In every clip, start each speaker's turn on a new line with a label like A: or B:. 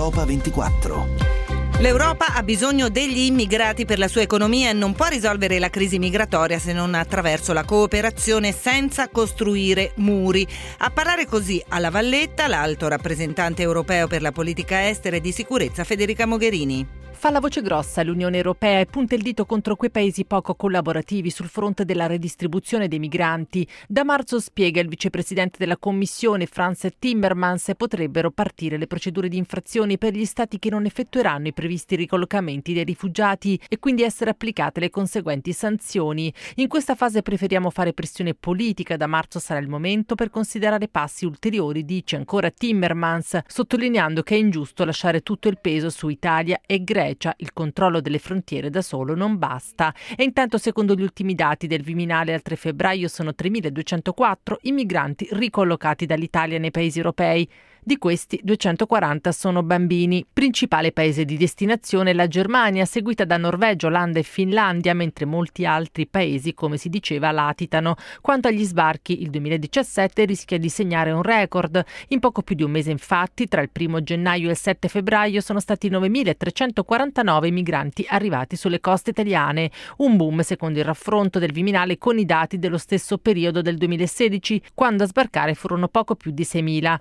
A: Europa 24.
B: L'Europa ha bisogno degli immigrati per la sua economia e non può risolvere la crisi migratoria se non attraverso la cooperazione senza costruire muri. A parlare così alla Valletta l'alto rappresentante europeo per la politica estera e di sicurezza Federica Mogherini.
C: Fa la voce grossa l'Unione Europea e punta il dito contro quei paesi poco collaborativi sul fronte della redistribuzione dei migranti. Da marzo, spiega il vicepresidente della Commissione Frans Timmermans, potrebbero partire le procedure di infrazione per gli stati che non effettueranno i previsti ricollocamenti dei rifugiati e quindi essere applicate le conseguenti sanzioni. In questa fase preferiamo fare pressione politica, da marzo sarà il momento per considerare passi ulteriori, dice ancora Timmermans, sottolineando che è ingiusto lasciare tutto il peso su Italia e Grecia. Il controllo delle frontiere da solo non basta. E intanto, secondo gli ultimi dati del Viminale, al 3 febbraio sono 3.204 i migranti ricollocati dall'Italia nei paesi europei. Di questi 240 sono bambini. Principale paese di destinazione la Germania, seguita da Norvegia, Olanda e Finlandia, mentre molti altri paesi, come si diceva, latitano. Quanto agli sbarchi, il 2017 rischia di segnare un record. In poco più di un mese, infatti, tra il 1 gennaio e il 7 febbraio sono stati 9.349 migranti arrivati sulle coste italiane. Un boom, secondo il raffronto del Viminale con i dati dello stesso periodo del 2016, quando a sbarcare furono poco più di 6.000.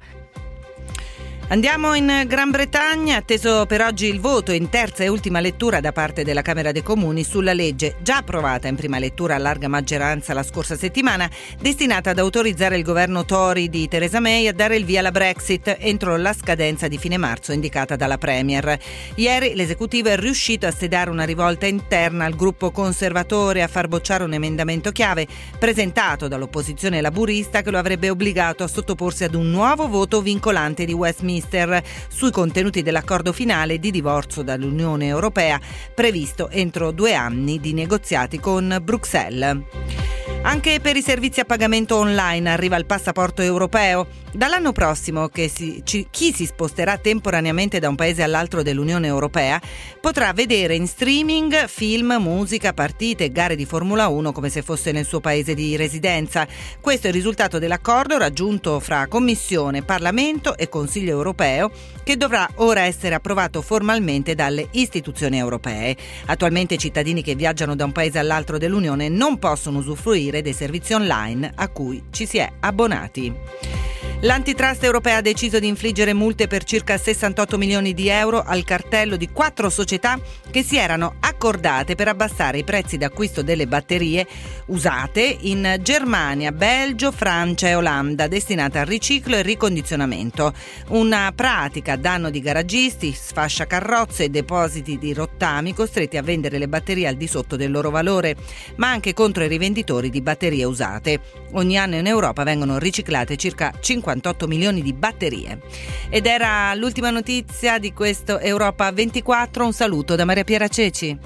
B: Andiamo in Gran Bretagna, atteso per oggi il voto in terza e ultima lettura da parte della Camera dei Comuni sulla legge già approvata in prima lettura a larga maggioranza la scorsa settimana, destinata ad autorizzare il governo Tory di Theresa May a dare il via alla Brexit entro la scadenza di fine marzo indicata dalla Premier. Ieri l'esecutivo è riuscito a sedare una rivolta interna al gruppo conservatore a far bocciare un emendamento chiave presentato dall'opposizione laburista che lo avrebbe obbligato a sottoporsi ad un nuovo voto vincolante di Westminster sui contenuti dell'accordo finale di divorzio dall'Unione Europea previsto entro 2 anni di negoziati con Bruxelles. Anche per i servizi a pagamento online arriva il passaporto europeo. Dall'anno prossimo chi si sposterà temporaneamente da un paese all'altro dell'Unione Europea potrà vedere in streaming film, musica, partite e gare di Formula 1 come se fosse nel suo paese di residenza. Questo è il risultato dell'accordo raggiunto fra Commissione, Parlamento e Consiglio europeo, che dovrà ora essere approvato formalmente dalle istituzioni europee. Attualmente i cittadini che viaggiano da un paese all'altro dell'Unione non possono usufruire dei servizi online a cui ci si è abbonati. L'antitrust europea ha deciso di infliggere multe per circa 68 milioni di euro al cartello di 4 società che si erano accordate per abbassare i prezzi d'acquisto delle batterie usate in Germania, Belgio, Francia e Olanda, destinate al riciclo e ricondizionamento. Una pratica a danno di garagisti, sfasciacarrozze e depositi di rottami costretti a vendere le batterie al di sotto del loro valore, ma anche contro i rivenditori di batterie usate. Ogni anno in Europa vengono riciclate circa 58 milioni di batterie. Ed era l'ultima notizia di questo Europa 24. Un saluto da Maria Piera Ceci.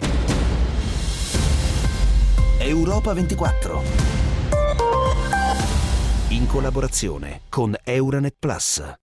A: Europa 24. In collaborazione con Euranet Plus.